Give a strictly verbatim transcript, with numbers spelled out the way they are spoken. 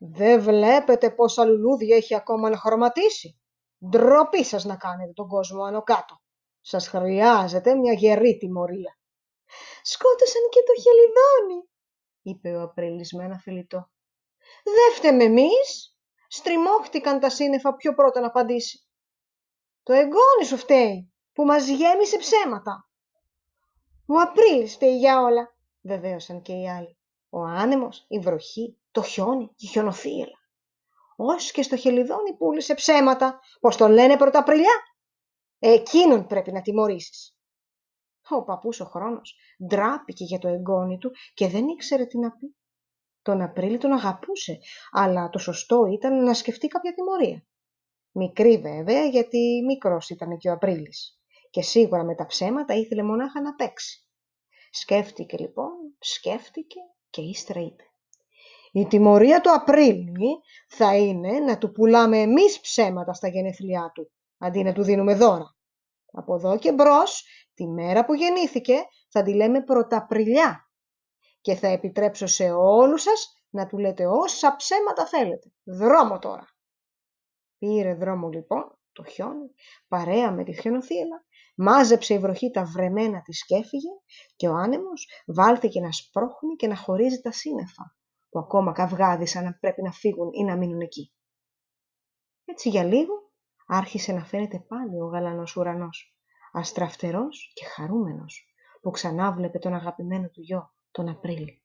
Δεν βλέπετε πόσα λουλούδια έχει ακόμα να χρωματίσει? Ντροπή σας να κάνετε τον κόσμο άνω κάτω. Σας χρειάζεται μια γερή τιμωρία. Σκότωσαν και το χελιδόνι, είπε ο Απρίλης με ένα φιλιτό. Δεν φταίμε εμείς. Στριμώχτηκαν τα σύννεφα πιο πρώτα να απαντήσει. Το εγγόνι σου φταίει που μας γέμισε ψέματα. Ο Απρίλης φταίει για όλα, βεβαίωσαν και οι άλλοι. Ο άνεμος, η βροχή, το χιόνι και η χιονοθύελα. Ως και στο χελιδόνι πούλησε ψέματα. Πώς το λένε Πρωταπριλιά? Εκείνον πρέπει να τιμωρήσεις. Ο παππούς ο Χρόνος ντράπηκε για το εγγόνι του και δεν ήξερε τι να πει. Τον Απρίλη τον αγαπούσε, αλλά το σωστό ήταν να σκεφτεί κάποια τιμωρία. Μικρή βέβαια, γιατί μικρός ήταν και ο Απρίλης. Και σίγουρα με τα ψέματα ήθελε μονάχα να παίξει. Σκέφτηκε λοιπόν, σκέφτηκε και ύστερα είπε: η τιμωρία του Απρίλη θα είναι να του πουλάμε εμείς ψέματα στα γενέθλιά του, αντί να του δίνουμε δώρα. Από εδώ και μπρος, τη μέρα που γεννήθηκε, θα τη λέμε Πρωταπριλιά και θα επιτρέψω σε όλους σας να του λέτε όσα ψέματα θέλετε. Δρόμο τώρα. Πήρε δρόμο λοιπόν το χιόνι, παρέα με τη χιονοθύελα, μάζεψε η βροχή τα βρεμένα της και έφυγε και ο άνεμος βάλθηκε να σπρώχνει και να χωρίζει τα σύννεφα, που ακόμα καυγάδισαν να πρέπει να φύγουν ή να μείνουν εκεί. Έτσι για λίγο άρχισε να φαίνεται πάλι ο γαλανός ουρανός, αστραφτερός και χαρούμενος, που ξανά βλέπε τον αγαπημένο του γιο, τον Απρίλη.